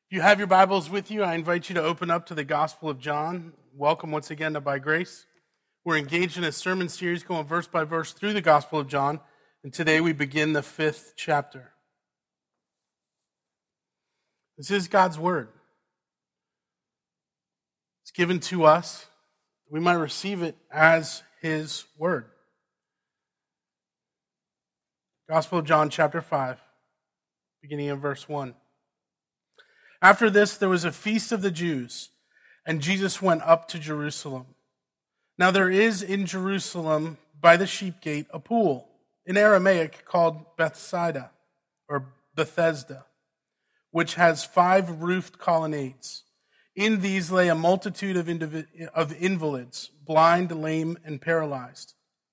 If you have your Bibles with you, I invite you to open up to the Gospel of John. Welcome once again to By Grace. We're engaged in a sermon series going verse by verse through the Gospel of John, and today we begin the 5th chapter. This is God's Word. It's given to us. We might receive it as His Word. Gospel of John, chapter 5, beginning in verse 1. After this, there was a feast of the Jews, and Jesus went up to Jerusalem. Now there is in Jerusalem, by the sheep gate, a pool, in Aramaic called Bethsaida, or Bethesda, which has 5 roofed colonnades. In these lay a multitude of invalids, blind, lame, and paralyzed.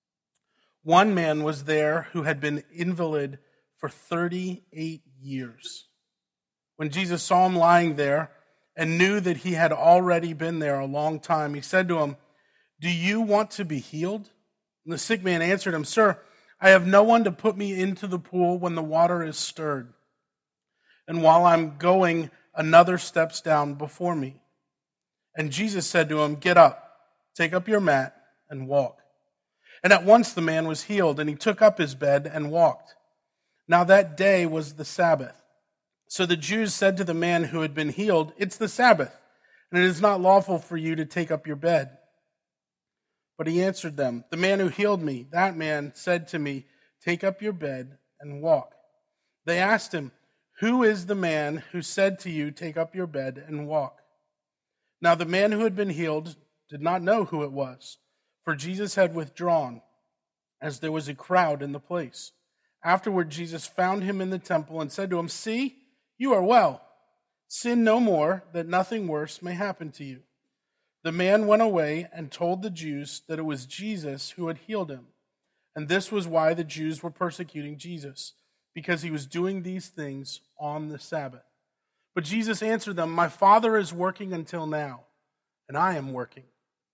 One man was there who had been invalid for 38 years. When Jesus saw him lying there and knew that he had already been there a long time, he said to him, "Do you want to be healed?" And the sick man answered him, "Sir, I have no one to put me into the pool when the water is stirred. And while I'm going, another steps down before me." And Jesus said to him, "Get up, take up your mat, and walk." And at once the man was healed, and he took up his bed and walked. Now that day was the Sabbath. So the Jews said to the man who had been healed, "It's the Sabbath, and it is not lawful for you to take up your bed." But he answered them, "The man who healed me, that man said to me, 'Take up your bed and walk.'" They asked him, "Who is the man who said to you, 'Take up your bed and walk'?" Now the man who had been healed did not know who it was, for Jesus had withdrawn, as there was a crowd in the place. Afterward, Jesus found him in the temple and said to him, "See, you are well. Sin no more, that nothing worse may happen to you." The man went away and told the Jews that it was Jesus who had healed him. And this was why the Jews were persecuting Jesus, because he was doing these things on the Sabbath. But Jesus answered them, "My Father is working until now, and I am working."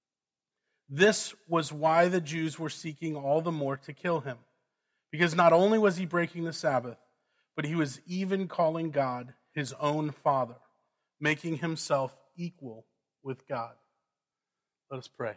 This was why the Jews were seeking all the more to kill him, because not only was he breaking the Sabbath, but he was even calling God his own Father, making himself equal with God. Let us pray.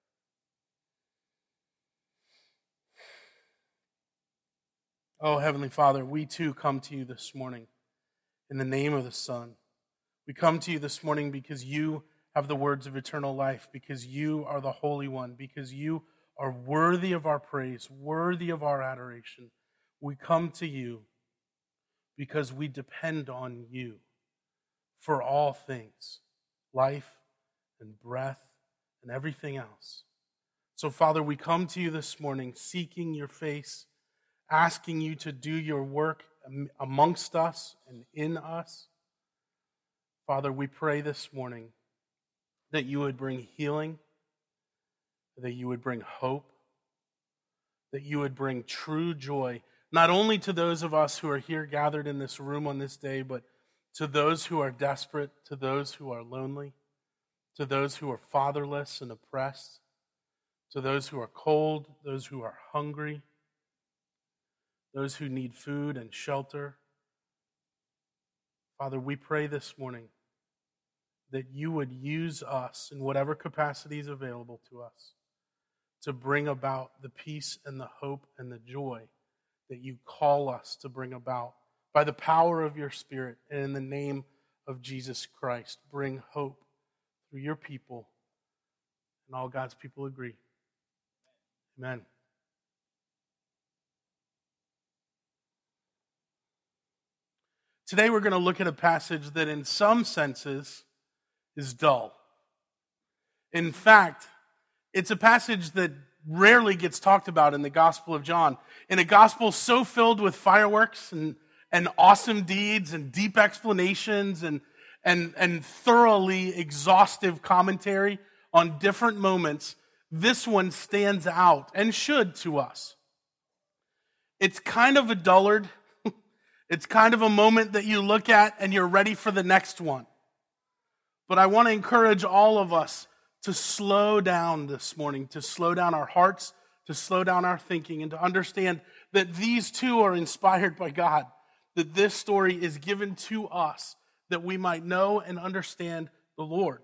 Oh, Heavenly Father, we too come to you this morning in the name of the Son. We come to you this morning because you have the words of eternal life, because you are the Holy One, because you are worthy of our praise, worthy of our adoration. We come to you because we depend on you for all things, life and breath and everything else. So, Father, we come to you this morning seeking your face, asking you to do your work amongst us and in us. Father, we pray this morning that you would bring healing, that you would bring hope, that you would bring true joy, not only to those of us who are here gathered in this room on this day, but to those who are desperate, to those who are lonely, to those who are fatherless and oppressed, to those who are cold, those who are hungry, those who need food and shelter. Father, we pray this morning that you would use us in whatever capacity is available to us to bring about the peace and the hope and the joy that you call us to bring about by the power of your Spirit and in the name of Jesus Christ. Bring hope through your people, and all God's people agree. Amen. Today we're going to look at a passage that in some senses is dull. In fact, it's a passage that rarely gets talked about in the Gospel of John. In a gospel so filled with fireworks and awesome deeds and deep explanations and thoroughly exhaustive commentary on different moments, this one stands out and should to us. It's kind of a dullard. It's kind of a moment that you look at and you're ready for the next one. But I want to encourage all of us to slow down this morning, to slow down our hearts, to slow down our thinking, and to understand that these two are inspired by God, that this story is given to us that we might know and understand the Lord.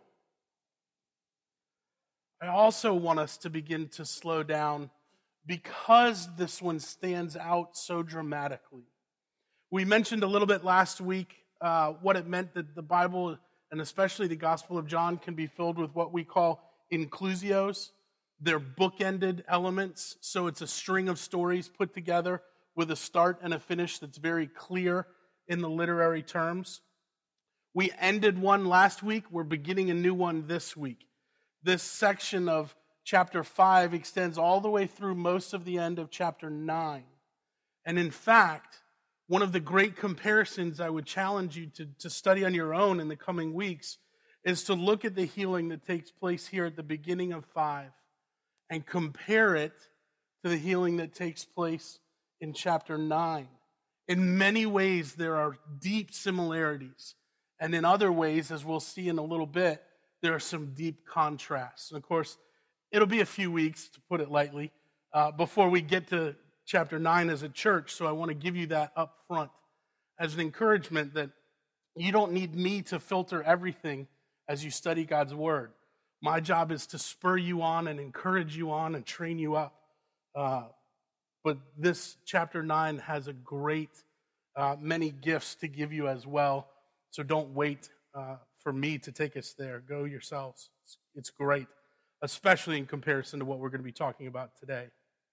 I also want us to begin to slow down because this one stands out so dramatically. We mentioned a little bit last week what it meant that the Bible, and especially the Gospel of John, can be filled with what we call inclusios. They're bookended elements, so it's a string of stories put together with a start and a finish that's very clear in the literary terms. We ended one last week. We're beginning a new one this week. This section of chapter 5 extends all the way through most of the end of chapter 9. And in fact, one of the great comparisons I would challenge you to study on your own in the coming weeks is to look at the healing that takes place here at the beginning of 5 and compare it to the healing that takes place in chapter 9. In many ways, there are deep similarities. And in other ways, as we'll see in a little bit, there are some deep contrasts. And of course, it'll be a few weeks, to put it lightly, before we get to chapter 9 as a church. So I want to give you that up front as an encouragement that you don't need me to filter everything as you study God's word. My job is to spur you on and encourage you on and train you up. But this chapter 9 has a great many gifts to give you as well. So don't wait for me to take us there. Go yourselves. It's great, especially in comparison to what we're going to be talking about today.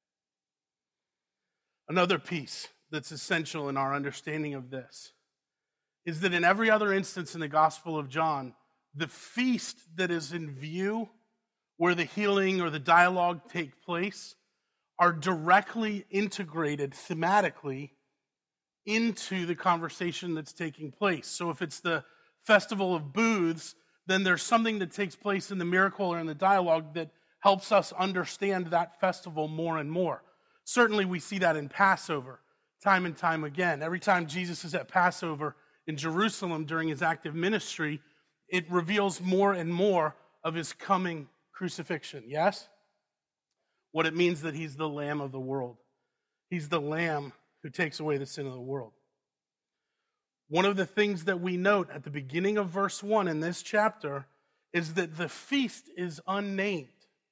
Another piece that's essential in our understanding of this is that in every other instance in the Gospel of John, the feast that is in view, where the healing or the dialogue take place, are directly integrated thematically into the conversation that's taking place. So if it's the Festival of Booths, then there's something that takes place in the miracle or in the dialogue that helps us understand that festival more and more. Certainly we see that in Passover, time and time again. Every time Jesus is at Passover in Jerusalem during his active ministry, it reveals more and more of his coming crucifixion, yes? What it means that he's the Lamb of the world. He's the Lamb who takes away the sin of the world. One of the things that we note at the beginning of verse 1 in this chapter is that the feast is unnamed.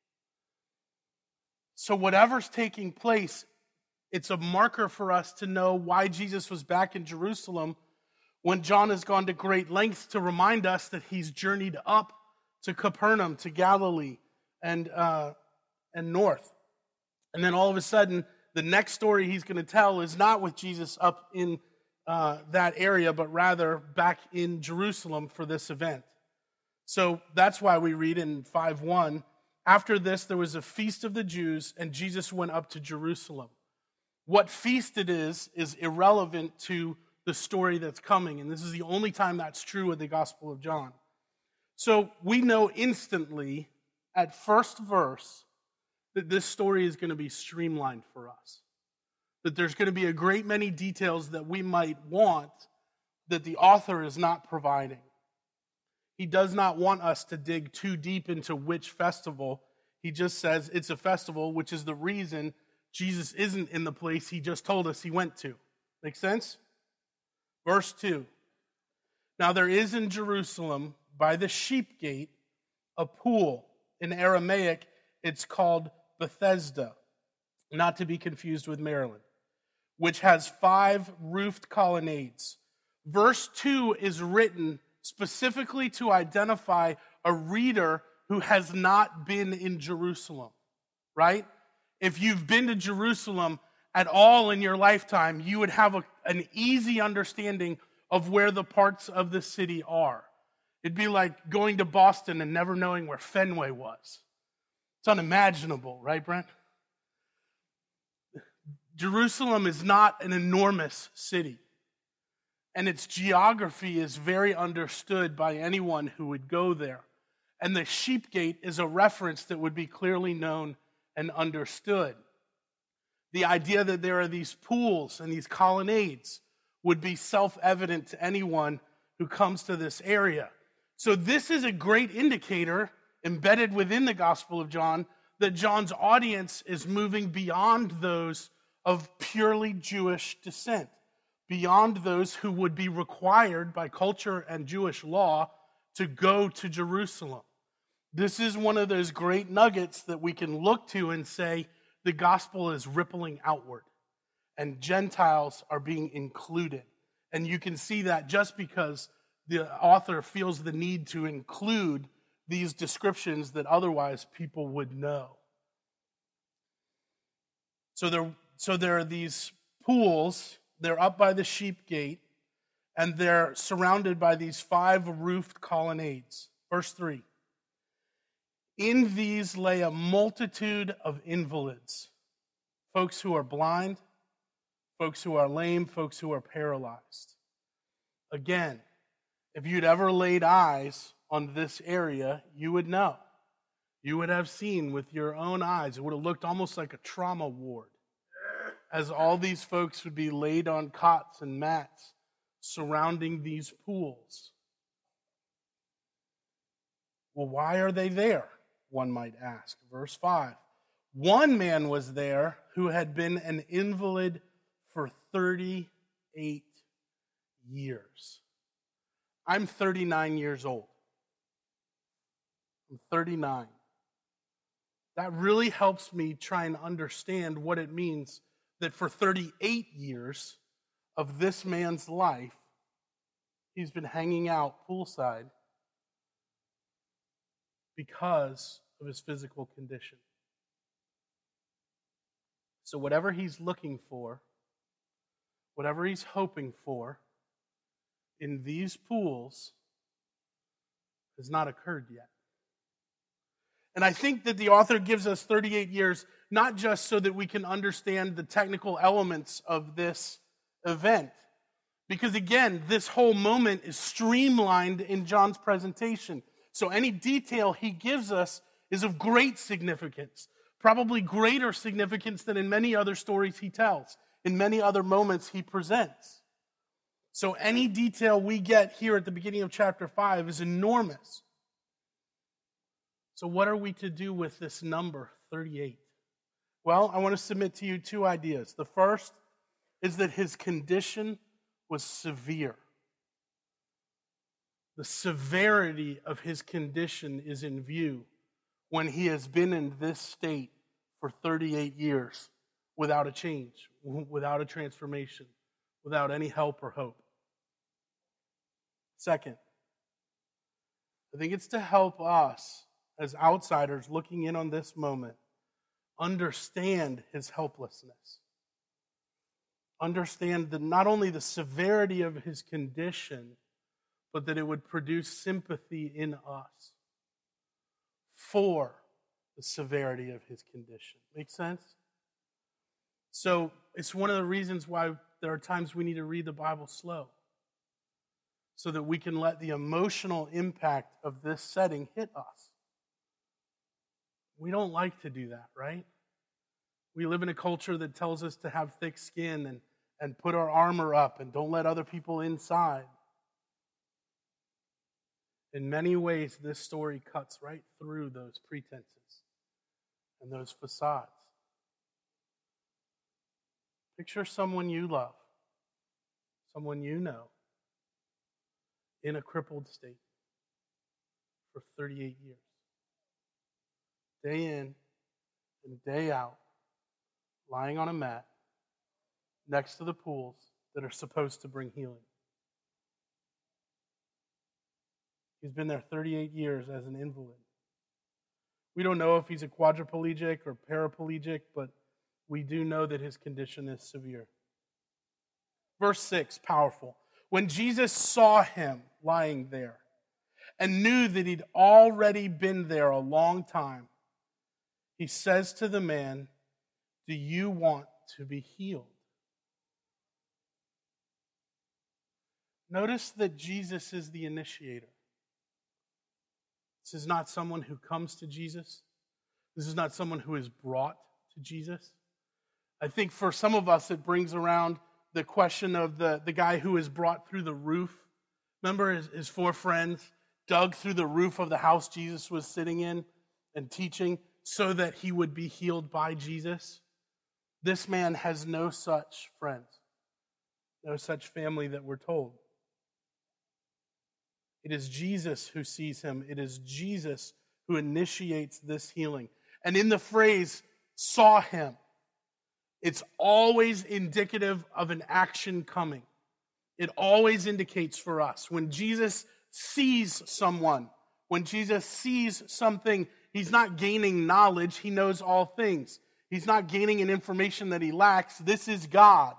So whatever's taking place, it's a marker for us to know why Jesus was back in Jerusalem when John has gone to great lengths to remind us that he's journeyed up to Capernaum, to Galilee, and north. And then all of a sudden, the next story he's going to tell is not with Jesus up in that area, but rather back in Jerusalem for this event. So that's why we read in 5:1, after this there was a feast of the Jews, and Jesus went up to Jerusalem. What feast it is irrelevant to the story that's coming, and this is the only time that's true with the Gospel of John. So we know instantly at first verse that this story is going to be streamlined for us. That there's going to be a great many details that we might want that the author is not providing. He does not want us to dig too deep into which festival. He just says it's a festival, which is the reason Jesus isn't in the place he just told us he went to. Make sense? Verse 2. Now there is in Jerusalem by the sheep gate a pool. In Aramaic, it's called Bethesda, not to be confused with Maryland, which has 5 roofed colonnades. Verse 2 is written specifically to identify a reader who has not been in Jerusalem, right? If you've been to Jerusalem at all in your lifetime, you would have an easy understanding of where the parts of the city are. It'd be like going to Boston and never knowing where Fenway was. It's unimaginable, right, Brent? Jerusalem is not an enormous city, and its geography is very understood by anyone who would go there. And the sheep gate is a reference that would be clearly known and understood. The idea that there are these pools and these colonnades would be self-evident to anyone who comes to this area. So this is a great indicator embedded within the Gospel of John that John's audience is moving beyond those of purely Jewish descent. beyond those who would be required by culture and Jewish law to go to Jerusalem. This is one of those great nuggets that we can look to and say the gospel is rippling outward and Gentiles are being included. And you can see that just because the author feels the need to include these descriptions that otherwise people would know. So there are these pools. They're up by the sheep gate, and they're surrounded by these 5 roofed colonnades. Verse 3. In these lay a multitude of invalids, folks who are blind, folks who are lame, folks who are paralyzed. Again, if you'd ever laid eyes on this area, you would know. You would have seen with your own eyes. It would have looked almost like a trauma ward, as all these folks would be laid on cots and mats surrounding these pools. Well, why are they there? One might ask. Verse 5. One man was there who had been an invalid for 38 years. I'm 39 years old. I'm 39. That really helps me try and understand what it means that for 38 years of this man's life, he's been hanging out poolside because of his physical condition. So whatever he's looking for, whatever he's hoping for in these pools has not occurred yet. And I think that the author gives us 38 years, not just so that we can understand the technical elements of this event. Because again, this whole moment is streamlined in John's presentation. So any detail he gives us is of great significance, probably greater significance than in many other stories he tells, in many other moments he presents. So any detail we get here at the beginning of chapter 5 is enormous. So what are we to do with this number, 38? Well, I want to submit to you 2 ideas. The first is that his condition was severe. The severity of his condition is in view when he has been in this state for 38 years without a change, without a transformation, without any help or hope. Second, I think it's to help us as outsiders looking in on this moment understand his helplessness. Understand that not only the severity of his condition, but that it would produce sympathy in us for the severity of his condition. Make sense? So it's one of the reasons why there are times we need to read the Bible slow, so that we can let the emotional impact of this setting hit us. We don't like to do that, right? We live in a culture that tells us to have thick skin and put our armor up and don't let other people inside. In many ways, this story cuts right through those pretenses and those facades. Picture someone you love, someone you know, in a crippled state for 38 years. Day in and day out, lying on a mat next to the pools that are supposed to bring healing. He's been there 38 years as an invalid. We don't know if he's a quadriplegic or paraplegic, but we do know that his condition is severe. Verse 6, powerful. When Jesus saw him lying there and knew that he'd already been there a long time, he says to the man, "Do you want to be healed?" Notice that Jesus is the initiator. This is not someone who comes to Jesus. This is not someone who is brought to Jesus. I think for some of us it brings around the question of the guy who is brought through the roof. Remember his 4 friends dug through the roof of the house Jesus was sitting in and teaching so that he would be healed by Jesus? This man has no such friends. No such family that we're told. It is Jesus who sees him. It is Jesus who initiates this healing. And in the phrase, saw him, it's always indicative of an action coming. It always indicates for us when Jesus sees someone, when Jesus sees something, he's not gaining knowledge, he knows all things. He's not gaining an information that he lacks. This is God.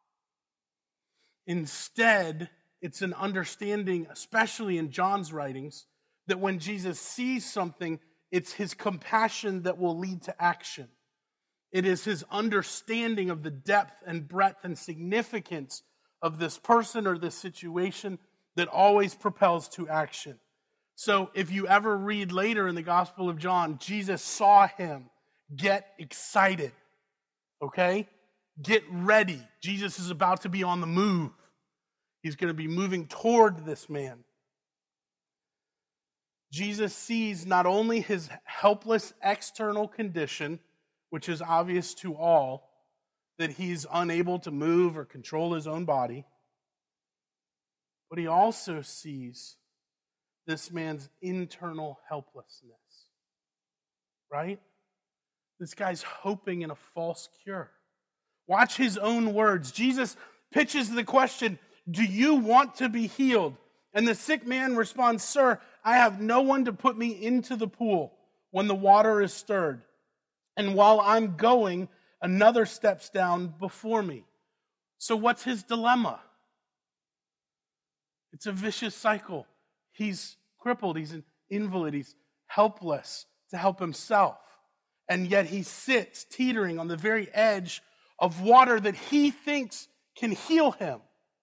Instead, it's an understanding, especially in John's writings, that when Jesus sees something, it's his compassion that will lead to action. It is his understanding of the depth and breadth and significance of this person or this situation that always propels to action. So if you ever read later in the Gospel of John, Jesus saw him, get excited, okay? Get ready. Jesus is about to be on the move. He's going to be moving toward this man. Jesus sees not only his helpless external condition, which is obvious to all, that he's unable to move or control his own body, but he also sees this man's internal helplessness, right? This guy's hoping in a false cure. Watch his own words. Jesus pitches the question, do you want to be healed? And the sick man responds, sir, I have no one to put me into the pool when the water is stirred. And while I'm going, another steps down before me. So what's his dilemma? It's a vicious cycle. He's crippled, he's an invalid, he's helpless to help himself. And yet he sits teetering on the very edge of water that he thinks can heal him.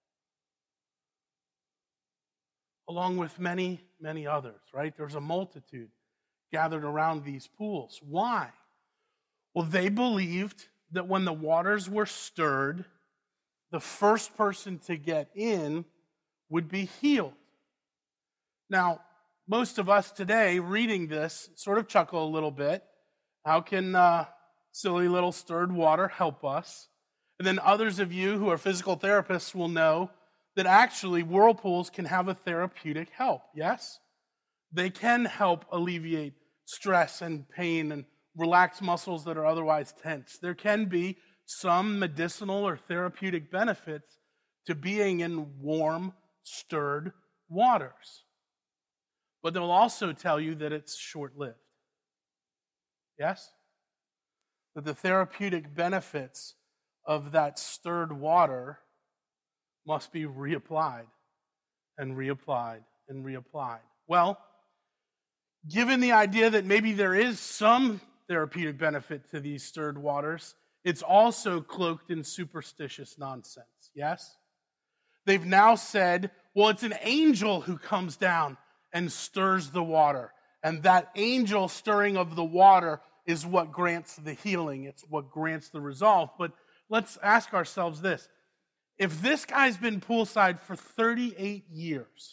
Along with many, many others, right? There's a multitude gathered around these pools. Why? Well, they believed that when the waters were stirred, the first person to get in would be healed. Now, most of us today reading this sort of chuckle a little bit. How can silly little stirred water help us? And then others of you who are physical therapists will know that actually whirlpools can have a therapeutic help, yes? They can help alleviate stress and pain and relax muscles that are otherwise tense. There can be some medicinal or therapeutic benefits to being in warm, stirred waters. But they'll also tell you that it's short-lived. Yes? That the therapeutic benefits of that stirred water must be reapplied and reapplied and reapplied. Well, given the idea that maybe there is some therapeutic benefit to these stirred waters, it's also cloaked in superstitious nonsense, yes? They've now said, well, it's an angel who comes down and stirs the water, and that angel stirring of the water is what grants the healing. It's what grants the resolve. But let's ask ourselves this. If this guy's been poolside for 38 years,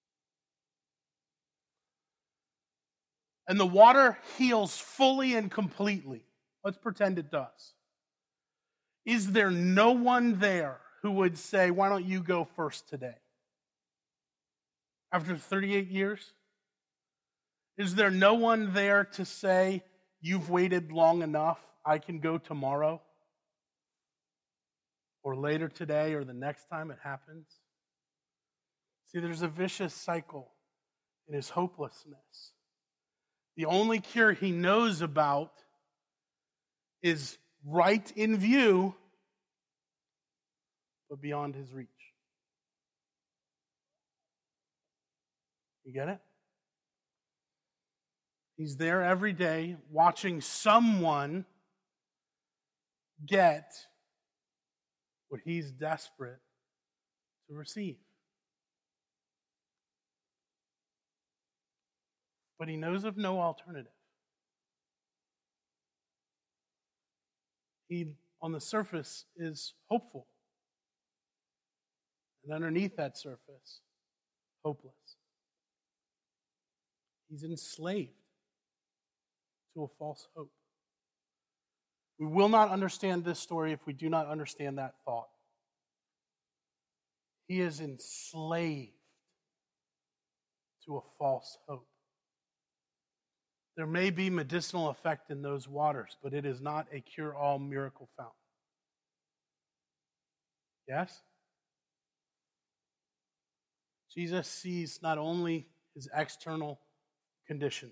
and the water heals fully and completely, let's pretend it does, is there no one there who would say, why don't you go first today? After 38 years? Is there no one there to say, you've waited long enough, I can go tomorrow? Or later today, or the next time it happens? See, there's a vicious cycle in his hopelessness. The only cure he knows about is right in view, but beyond his reach. You get it? He's there every day watching someone get what he's desperate to receive. But he knows of no alternative. He, on the surface, is hopeful. And underneath that surface, hopeless. He's enslaved to a false hope. We will not understand this story if we do not understand that thought. He is enslaved to a false hope. There may be medicinal effect in those waters, but it is not a cure-all miracle fountain. Yes? Jesus sees not only his external condition,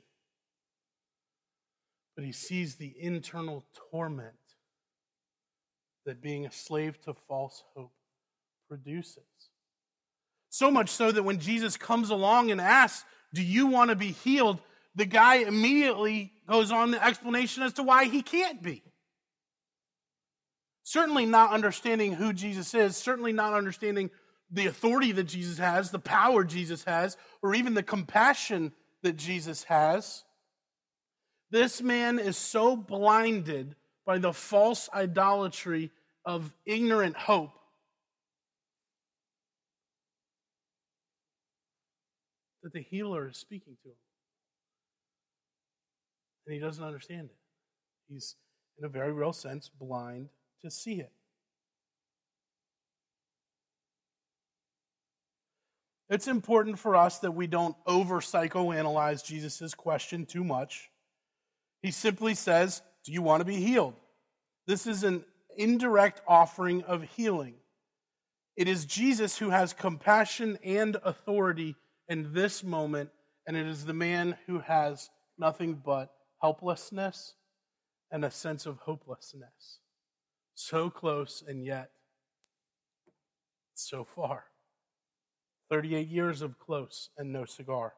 but he sees the internal torment that being a slave to false hope produces. So much so that when Jesus comes along and asks, "Do you want to be healed?" the guy immediately goes on the explanation as to why he can't be. Certainly not understanding who Jesus is, certainly not understanding the authority that Jesus has, the power Jesus has, or even the compassion that Jesus has. This man is so blinded by the false idolatry of ignorant hope that the healer is speaking to him. And he doesn't understand it. He's, in a very real sense, blind to see it. It's important for us that we don't over-psychoanalyze Jesus' question too much. He simply says, "Do you want to be healed?" This is an indirect offering of healing. It is Jesus who has compassion and authority in this moment, and it is the man who has nothing but helplessness and a sense of hopelessness. So close and yet so far. 38 years of close and no cigar.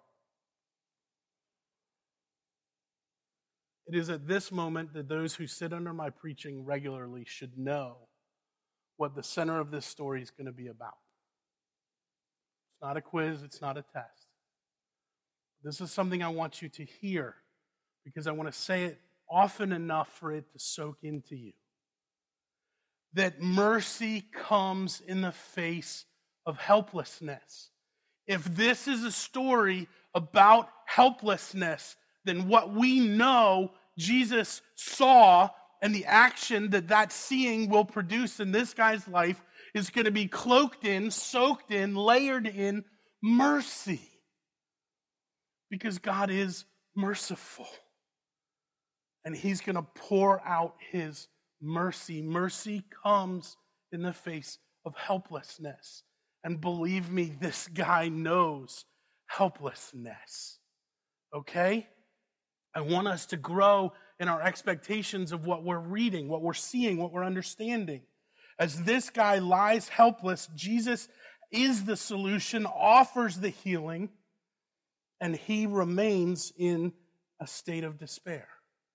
It is at this moment that those who sit under my preaching regularly should know what the center of this story is going to be about. It's not a quiz, it's not a test. This is something I want you to hear because I want to say it often enough for it to soak into you. That mercy comes in the face of helplessness. If this is a story about helplessness, then what we know Jesus saw and the action that seeing will produce in this guy's life is going to be cloaked in, soaked in, layered in mercy. Because God is merciful. And he's going to pour out his mercy. Mercy comes in the face of helplessness. And believe me, this guy knows helplessness. Okay? I want us to grow in our expectations of what we're reading, what we're seeing, what we're understanding. As this guy lies helpless, Jesus is the solution, offers the healing, and he remains in a state of despair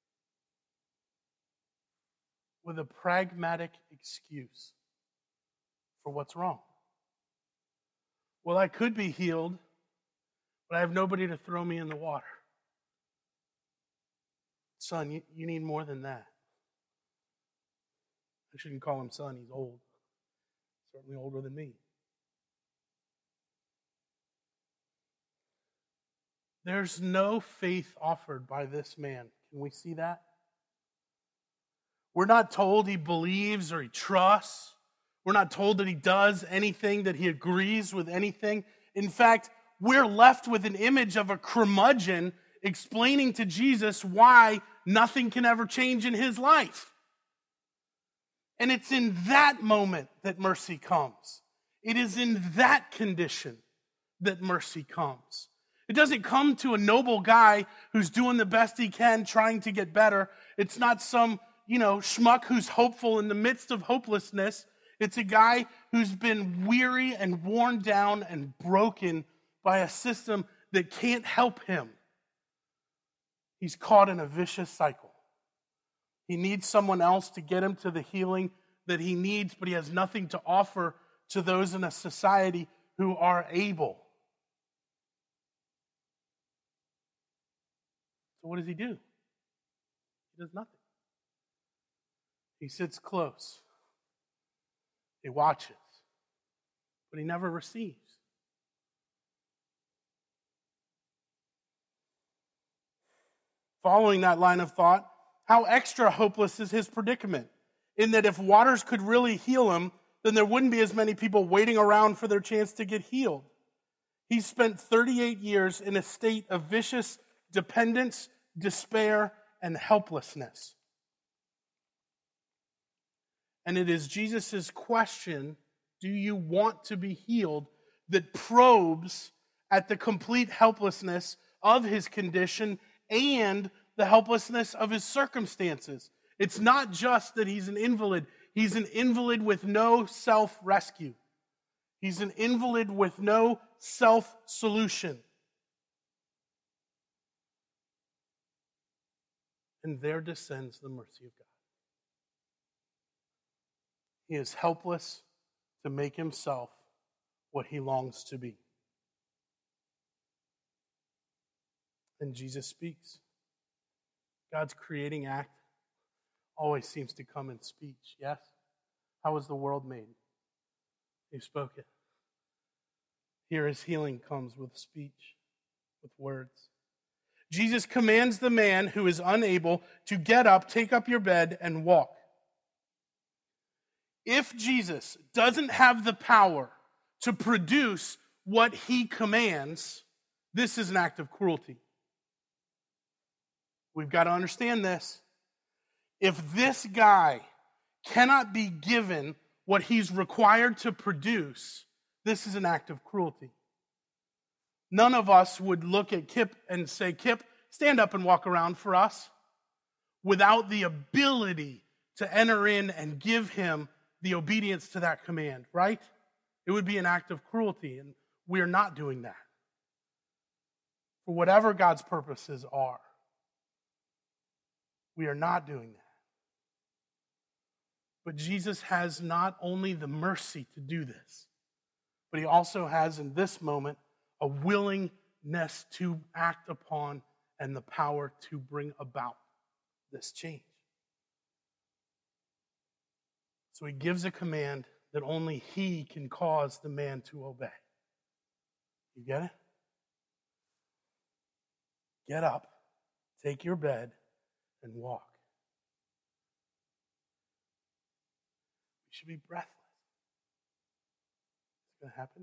with a pragmatic excuse for what's wrong. Well, I could be healed, but I have nobody to throw me in the water. Son, you need more than that. I shouldn't call him son, he's old. Certainly older than me. There's no faith offered by this man. Can we see that? We're not told he believes or he trusts. We're not told that he does anything, that he agrees with anything. In fact, we're left with an image of a curmudgeon explaining to Jesus why nothing can ever change in his life. And it's in that moment that mercy comes. It is in that condition that mercy comes. It doesn't come to a noble guy who's doing the best he can, trying to get better. It's not some, schmuck who's hopeful in the midst of hopelessness. It's a guy who's been weary and worn down and broken by a system that can't help him. He's caught in a vicious cycle. He needs someone else to get him to the healing that he needs, but he has nothing to offer to those in a society who are able. So what does he do? He does nothing. He sits close. He watches, but he never receives. Following that line of thought, how extra hopeless is his predicament? In that if waters could really heal him, then there wouldn't be as many people waiting around for their chance to get healed. He spent 38 years in a state of vicious dependence, despair, and helplessness. And it is Jesus' question, do you want to be healed, that probes at the complete helplessness of his condition and the helplessness of his circumstances. It's not just that he's an invalid. He's an invalid with no self-rescue. He's an invalid with no self-solution. And there descends the mercy of God. He is helpless to make himself what he longs to be. And Jesus speaks. God's creating act always seems to come in speech, yes? How was the world made? He spoke it. Here his healing comes with speech, with words. Jesus commands the man who is unable to get up, take up your bed, and walk. If Jesus doesn't have the power to produce what he commands, this is an act of cruelty. We've got to understand this. If this guy cannot be given what he's required to produce, this is an act of cruelty. None of us would look at Kip and say, Kip, stand up and walk around for us, without the ability to enter in and give him the obedience to that command, right? It would be an act of cruelty, and we are not doing that. For whatever God's purposes are, we are not doing that. But Jesus has not only the mercy to do this, but he also has in this moment a willingness to act upon and the power to bring about this change. So he gives a command that only he can cause the man to obey. You get it? Get up, take your bed, and walk. We should be breathless. It's going to happen.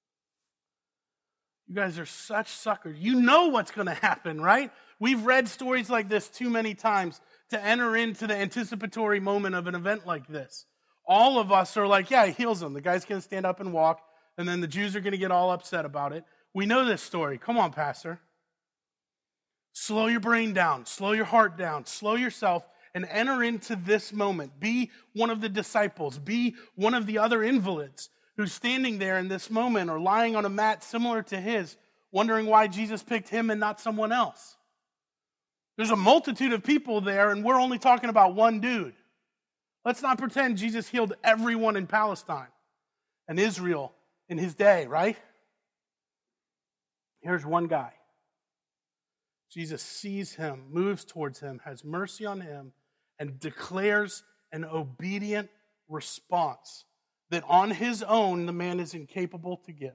You guys are such suckers. You know what's going to happen, right? We've read stories like this too many times to enter into the anticipatory moment of an event like this. All of us are like, yeah, he heals him. The guy's going to stand up and walk, and then the Jews are going to get all upset about it. We know this story. Come on, Pastor. Slow your brain down. Slow your heart down. Slow yourself and enter into this moment. Be one of the disciples. Be one of the other invalids who's standing there in this moment or lying on a mat similar to his, wondering why Jesus picked him and not someone else. There's a multitude of people there, and we're only talking about one dude. Let's not pretend Jesus healed everyone in Palestine and Israel in his day, right? Here's one guy. Jesus sees him, moves towards him, has mercy on him, and declares an obedient response that on his own the man is incapable to give.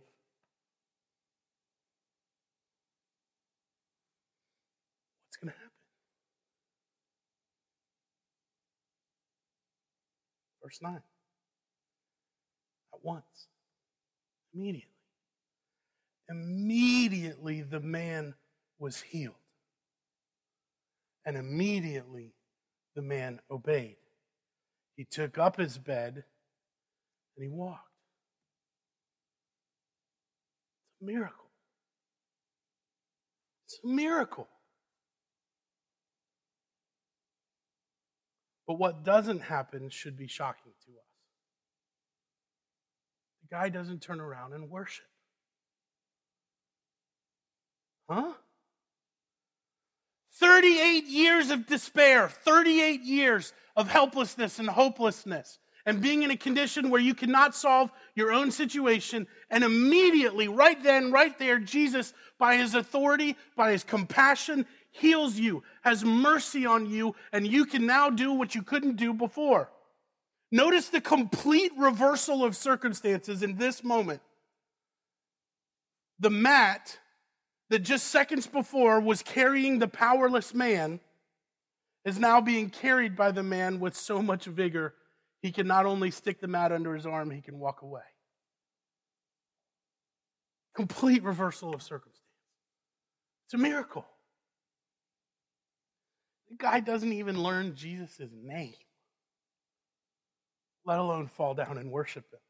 What's going to happen? Verse 9. At once. Immediately the man was healed. And immediately the man obeyed. He took up his bed and he walked. It's a miracle. It's a miracle. But what doesn't happen should be shocking to us. The guy doesn't turn around and worship. Huh? 38 years of despair, 38 years of helplessness and hopelessness, and being in a condition where you cannot solve your own situation, and immediately, right then, right there, Jesus, by his authority, by his compassion, heals you, has mercy on you, and you can now do what you couldn't do before. Notice the complete reversal of circumstances in this moment. The mat that just seconds before was carrying the powerless man is now being carried by the man with so much vigor he can not only stick the mat under his arm, he can walk away. Complete reversal of circumstance. It's a miracle. The guy doesn't even learn Jesus' name, let alone fall down and worship him.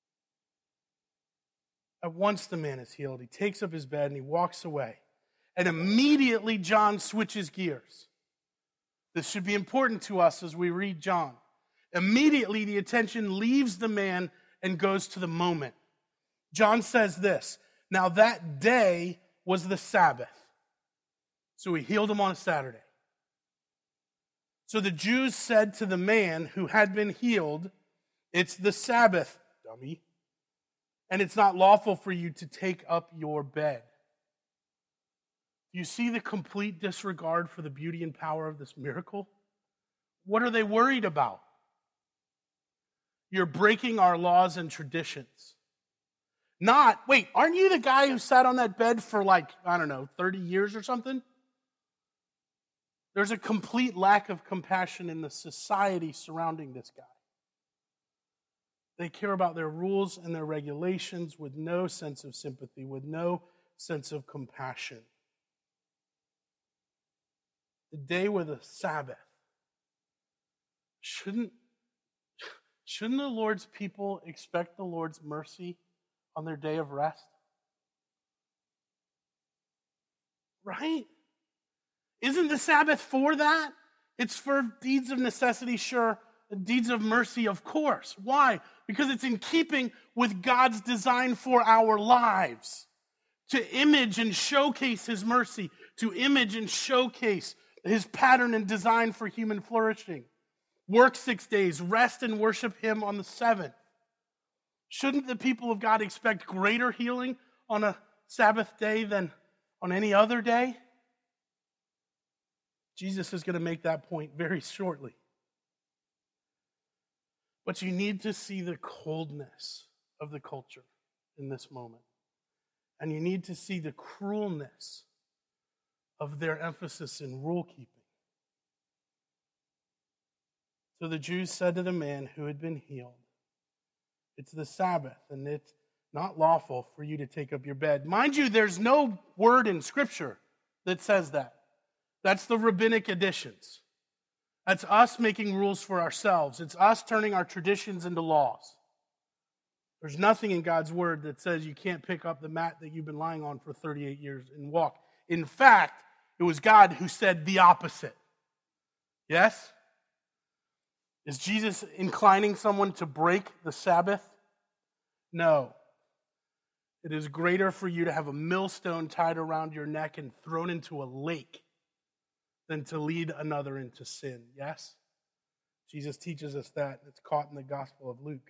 At once the man is healed. He takes up his bed and he walks away. And immediately John switches gears. This should be important to us as we read John. Immediately the attention leaves the man and goes to the moment. John says this, now that day was the Sabbath. So he healed him on a Saturday. So the Jews said to the man who had been healed, it's the Sabbath, dummy, and it's not lawful for you to take up your bed. You see the complete disregard for the beauty and power of this miracle? What are they worried about? You're breaking our laws and traditions. Not, wait, aren't you the guy who sat on that bed for 30 years or something? There's a complete lack of compassion in the society surrounding this guy. They care about their rules and their regulations with no sense of sympathy, with no sense of compassion. The day with the Sabbath. Shouldn't the Lord's people expect the Lord's mercy on their day of rest? Right? Isn't the Sabbath for that? It's for deeds of necessity, sure. Deeds of mercy, of course. Why? Because it's in keeping with God's design for our lives. To image and showcase His mercy. To image and showcase His pattern and design for human flourishing. Work 6 days, rest and worship Him on the seventh. Shouldn't the people of God expect greater healing on a Sabbath day than on any other day? Jesus is going to make that point very shortly. But you need to see the coldness of the culture in this moment. And you need to see the cruelness of their emphasis in rule keeping. So the Jews said to the man who had been healed, it's the Sabbath, and it's not lawful for you to take up your bed. Mind you, there's no word in Scripture that says that. That's the rabbinic additions. That's us making rules for ourselves. It's us turning our traditions into laws. There's nothing in God's word that says you can't pick up the mat that you've been lying on for 38 years and walk. In fact, it was God who said the opposite. Yes? Is Jesus inclining someone to break the Sabbath? No. It is greater for you to have a millstone tied around your neck and thrown into a lake than to lead another into sin. Yes? Jesus teaches us that. It's caught in the Gospel of Luke.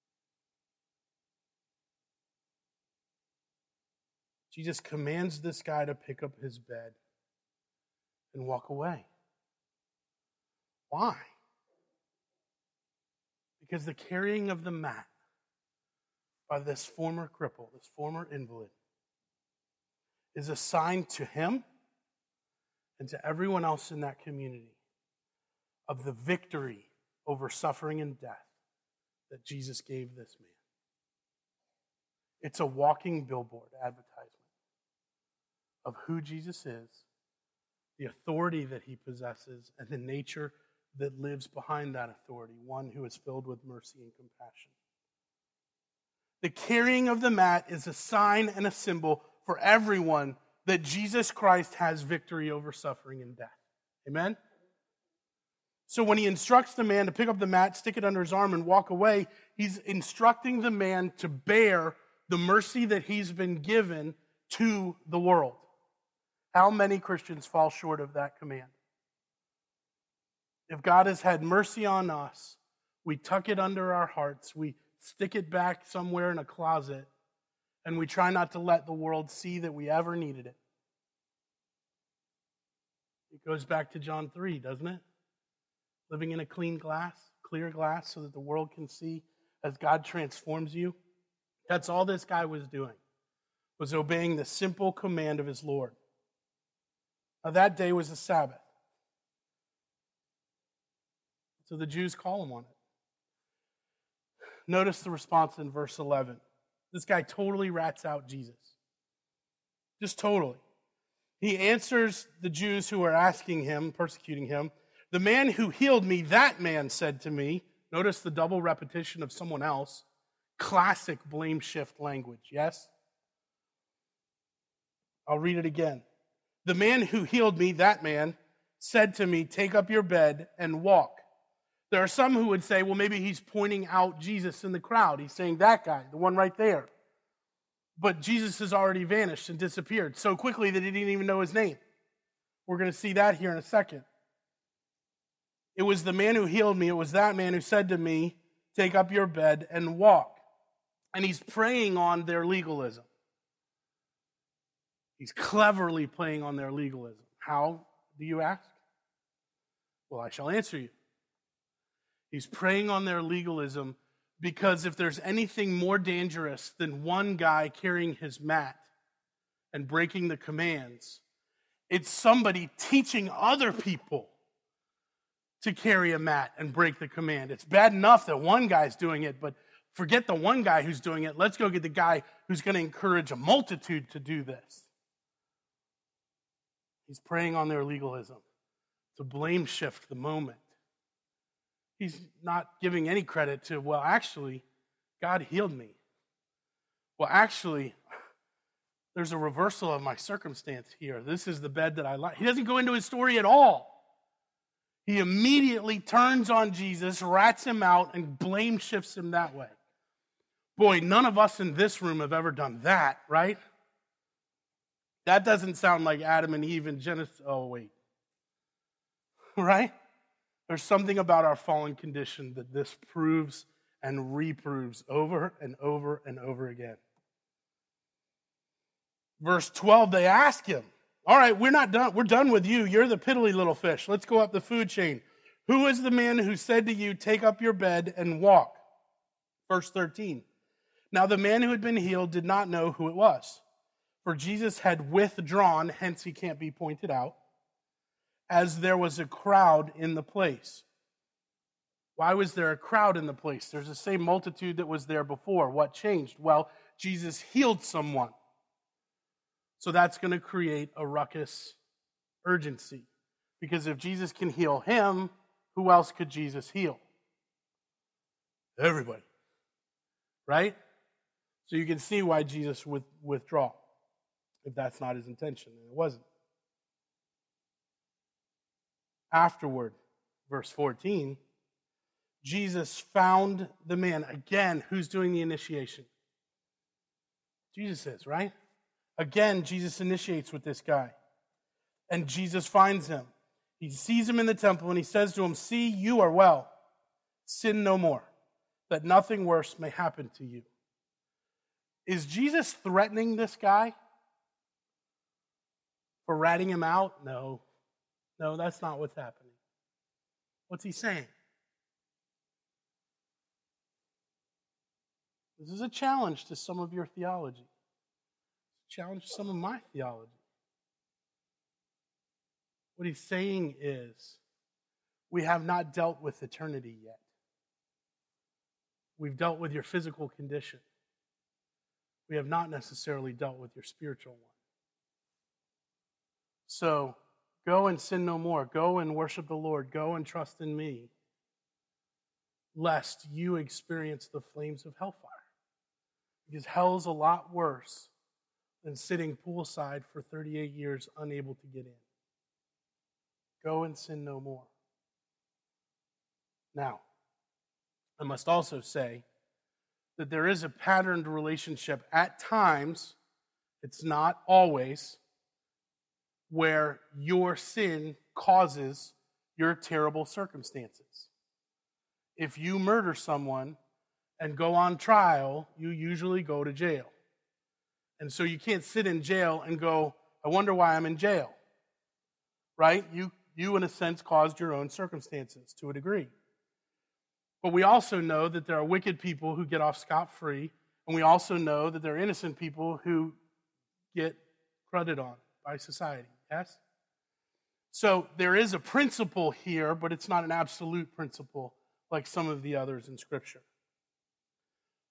Jesus commands this guy to pick up his bed and walk away. Why? Because the carrying of the mat by this former cripple, this former invalid, is a sign to him and to everyone else in that community of the victory over suffering and death that Jesus gave this man. It's a walking billboard advertisement of who Jesus is, the authority that he possesses, and the nature that lives behind that authority, one who is filled with mercy and compassion. The carrying of the mat is a sign and a symbol for everyone that Jesus Christ has victory over suffering and death. Amen? So when he instructs the man to pick up the mat, stick it under his arm, and walk away, he's instructing the man to bear the mercy that he's been given to the world. How many Christians fall short of that command? If God has had mercy on us, we tuck it under our hearts, we stick it back somewhere in a closet, and we try not to let the world see that we ever needed it. It goes back to John 3, doesn't it? Living in a clear glass, so that the world can see as God transforms you. That's all this guy was doing, was obeying the simple command of his Lord. Now that day was the Sabbath. So the Jews call him on it. Notice the response in verse 11. This guy totally rats out Jesus. Just totally. He answers the Jews who are asking him, persecuting him, "The man who healed me, that man said to me," notice the double repetition of someone else, classic blame shift language, yes? I'll read it again. "The man who healed me, that man, said to me, 'Take up your bed and walk.'" There are some who would say, well, maybe he's pointing out Jesus in the crowd. He's saying that guy, the one right there. But Jesus has already vanished and disappeared so quickly that he didn't even know his name. We're going to see that here in a second. It was the man who healed me. It was that man who said to me, "Take up your bed and walk." And he's preying on their legalism. He's cleverly playing on their legalism. How, do you ask? Well, I shall answer you. He's preying on their legalism because if there's anything more dangerous than one guy carrying his mat and breaking the commands, it's somebody teaching other people to carry a mat and break the command. It's bad enough that one guy's doing it, but forget the one guy who's doing it. Let's go get the guy who's going to encourage a multitude to do this. He's preying on their legalism to blame shift the moment. He's not giving any credit to, well, actually, God healed me. Well, actually, there's a reversal of my circumstance here. This is the bed that I like. He doesn't go into his story at all. He immediately turns on Jesus, rats him out, and blame shifts him that way. Boy, none of us in this room have ever done that, right? That doesn't sound like Adam and Eve in Genesis. Oh, wait. Right? There's something about our fallen condition that this proves and reproves over and over and over again. Verse 12, they ask him, "All right, we're not done. We're done with you. You're the piddly little fish. Let's go up the food chain. Who is the man who said to you, 'Take up your bed and walk'?" Verse 13, now the man who had been healed did not know who it was, for Jesus had withdrawn, hence he can't be pointed out, as there was a crowd in the place. Why was there a crowd in the place? There's the same multitude that was there before. What changed? Well, Jesus healed someone. So that's going to create a ruckus urgency. Because if Jesus can heal him, who else could Jesus heal? Everybody. Right? So you can see why Jesus would withdraw, if that's not his intention, and it wasn't. Afterward, verse 14, Jesus found the man. Again, who's doing the initiation? Jesus is, right? Again, Jesus initiates with this guy. And Jesus finds him. He sees him in the temple and he says to him, "See, you are well. Sin no more, that nothing worse may happen to you." Is Jesus threatening this guy for ratting him out? No, that's not what's happening. What's he saying? This is a challenge to some of your theology. Challenge some of my theology. What he's saying is, we have not dealt with eternity yet. We've dealt with your physical condition. We have not necessarily dealt with your spiritual one. So, go and sin no more. Go and worship the Lord. Go and trust in me, lest you experience the flames of hellfire. Because hell's a lot worse than sitting poolside for 38 years unable to get in. Go and sin no more. Now, I must also say that there is a patterned relationship at times, it's not always, where your sin causes your terrible circumstances. If you murder someone and go on trial, you usually go to jail. And so you can't sit in jail and go, "I wonder why I'm in jail." Right? You in a sense caused your own circumstances to a degree. But we also know that there are wicked people who get off scot-free, and we also know that there are innocent people who get crudded on by society. Yes? So there is a principle here, but it's not an absolute principle like some of the others in Scripture.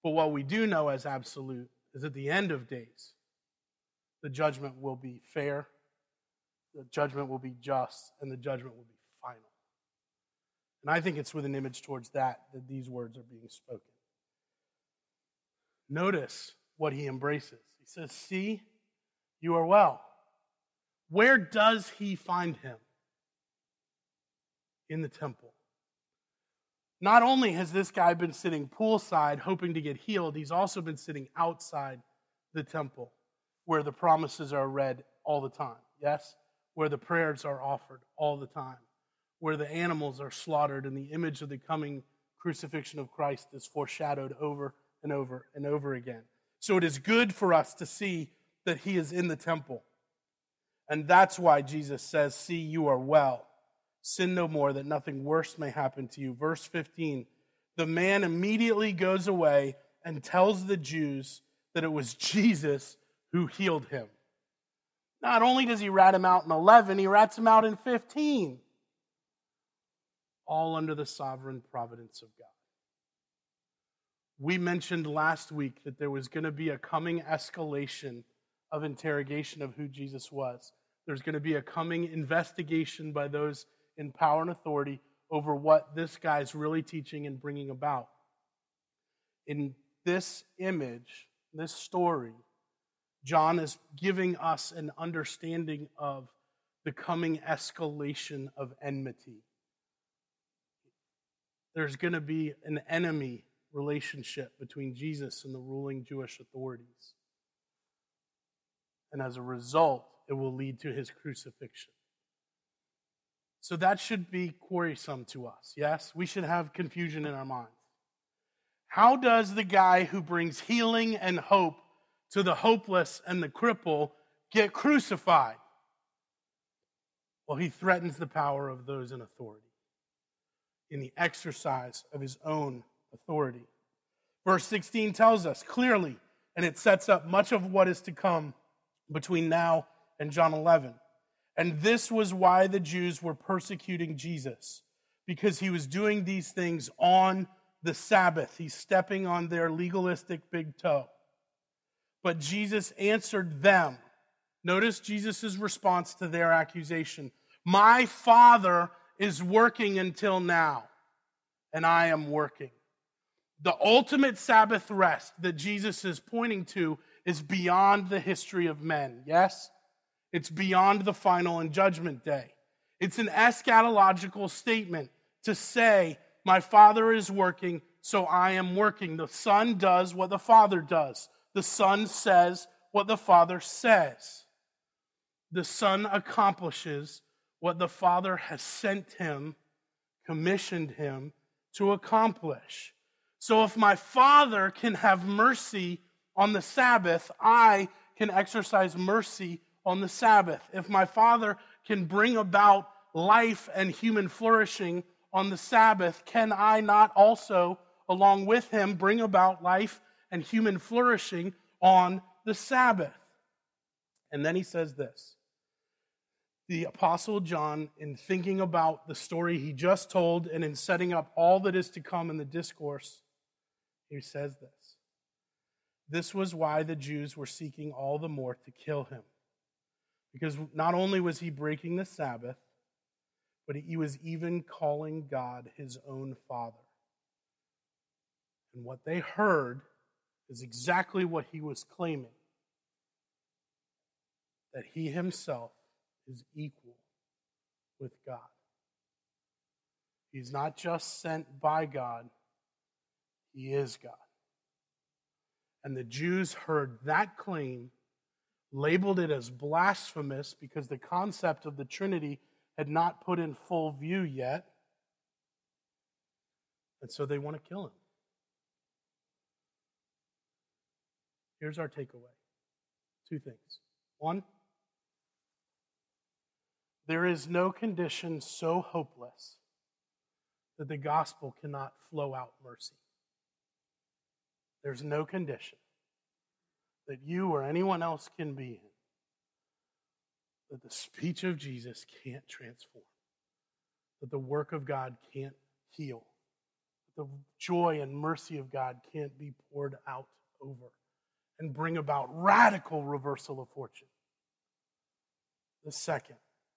But what we do know as absolute is at the end of days, the judgment will be fair, the judgment will be just, and the judgment will be final. And I think it's with an image towards that these words are being spoken. Notice what he embraces. He says, "See, you are well." Where does he find him? In the temple. Not only has this guy been sitting poolside hoping to get healed, he's also been sitting outside the temple where the promises are read all the time. Yes? Where the prayers are offered all the time. Where the animals are slaughtered and the image of the coming crucifixion of Christ is foreshadowed over and over and over again. So it is good for us to see that he is in the temple. And that's why Jesus says, "See, you are well. Sin no more, that nothing worse may happen to you." Verse 15, the man immediately goes away and tells the Jews that it was Jesus who healed him. Not only does he rat him out in 11, he rats him out in 15. All under the sovereign providence of God. We mentioned last week that there was going to be a coming escalation of interrogation of who Jesus was. There's going to be a coming investigation by those in power and authority over what this guy's really teaching and bringing about. In this image, this story, John is giving us an understanding of the coming escalation of enmity. There's going to be an enemy relationship between Jesus and the ruling Jewish authorities. And as a result, it will lead to his crucifixion. So that should be worrisome to us, yes? We should have confusion in our minds. How does the guy who brings healing and hope to the hopeless and the cripple get crucified? Well, he threatens the power of those in authority in the exercise of his own authority. Verse 16 tells us clearly, and it sets up much of what is to come between now and John 11. And this was why the Jews were persecuting Jesus, because he was doing these things on the Sabbath. He's stepping on their legalistic big toe. But Jesus answered them. Notice Jesus' response to their accusation. "My Father is working until now, and I am working." The ultimate Sabbath rest that Jesus is pointing to is beyond the history of men, yes? It's beyond the final and judgment day. It's an eschatological statement to say, my Father is working, so I am working. The Son does what the Father does. The Son says what the Father says. The Son accomplishes what the Father has sent him, commissioned him to accomplish. So if my Father can have mercy on the Sabbath, I can exercise mercy on the Sabbath. If my Father can bring about life and human flourishing on the Sabbath, can I not also, along with him, bring about life and human flourishing on the Sabbath? And then he says this. The Apostle John, in thinking about the story he just told and in setting up all that is to come in the discourse, he says this. This was why the Jews were seeking all the more to kill him. Because not only was he breaking the Sabbath, but he was even calling God his own Father. And what they heard is exactly what he was claiming. That he himself is equal with God. He's not just sent by God, he is God. And the Jews heard that claim, labeled it as blasphemous because the concept of the Trinity had not put in full view yet. And so they want to kill him. Here's our takeaway. Two things. One, there is no condition so hopeless that the gospel cannot flow out mercy. There's no condition that you or anyone else can be in that the speech of Jesus can't transform, that the work of God can't heal, The joy and mercy of God can't be poured out over and bring about radical reversal of fortune. The second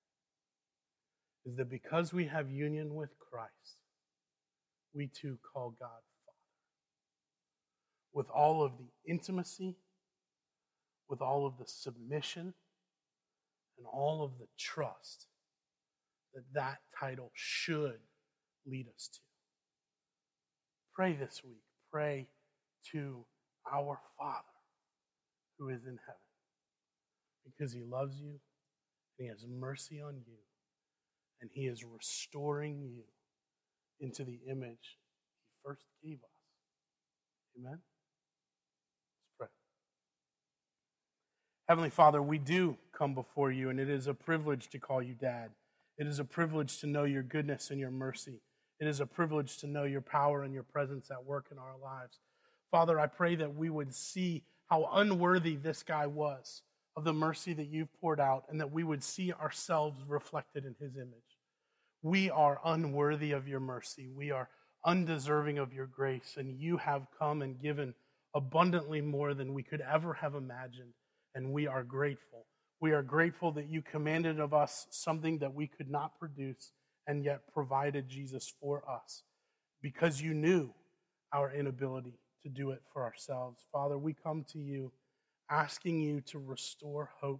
is that because we have union with Christ, we too call God Father. With all of the intimacy, with all of the submission, and all of the trust that title should lead us to. Pray this week. Pray to our Father who is in heaven, because he loves you, and he has mercy on you, and he is restoring you into the image he first gave us. Amen? Let's pray. Heavenly Father, we do come before you, and it is a privilege to call you Dad. It is a privilege to know your goodness and your mercy. It is a privilege to know your power and your presence at work in our lives. Father, I pray that we would see how unworthy this guy was of the mercy that you've poured out, and that we would see ourselves reflected in his image. We are unworthy of your mercy. We are undeserving of your grace, and you have come and given abundantly more than we could ever have imagined, and we are grateful. We are grateful that you commanded of us something that we could not produce, and yet provided Jesus for us, because you knew our inability to do it for ourselves. Father, we come to you asking you to restore hope.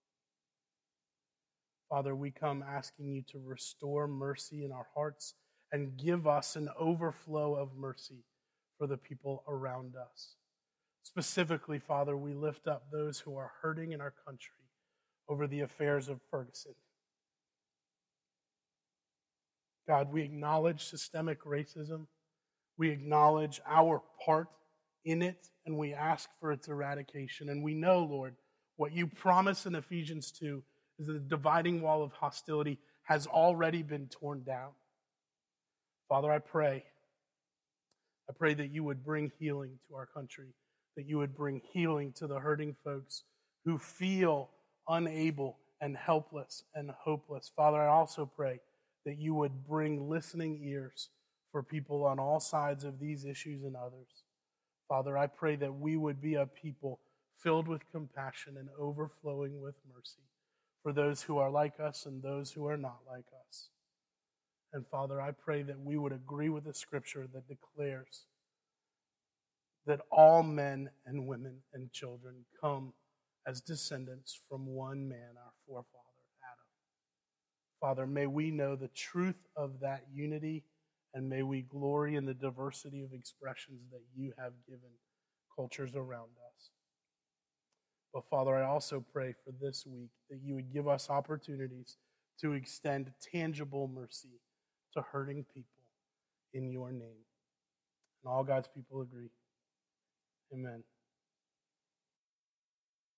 Father, we come asking you to restore mercy in our hearts and give us an overflow of mercy for the people around us. Specifically, Father, we lift up those who are hurting in our country over the affairs of Ferguson. God, we acknowledge systemic racism. We acknowledge our part in it, and we ask for its eradication. And we know, Lord, what you promise in Ephesians 2 is that the dividing wall of hostility has already been torn down. Father, I pray that you would bring healing to our country, that you would bring healing to the hurting folks who feel unable and helpless and hopeless. Father, I also pray that you would bring listening ears for people on all sides of these issues and others. Father, I pray that we would be a people filled with compassion and overflowing with mercy for those who are like us and those who are not like us. And Father, I pray that we would agree with the scripture that declares that all men and women and children come as descendants from one man, our forefather, Adam. Father, may we know the truth of that unity, and may we glory in the diversity of expressions that you have given cultures around us. But Father, I also pray for this week that you would give us opportunities to extend tangible mercy to hurting people in your name. And all God's people agree. Amen.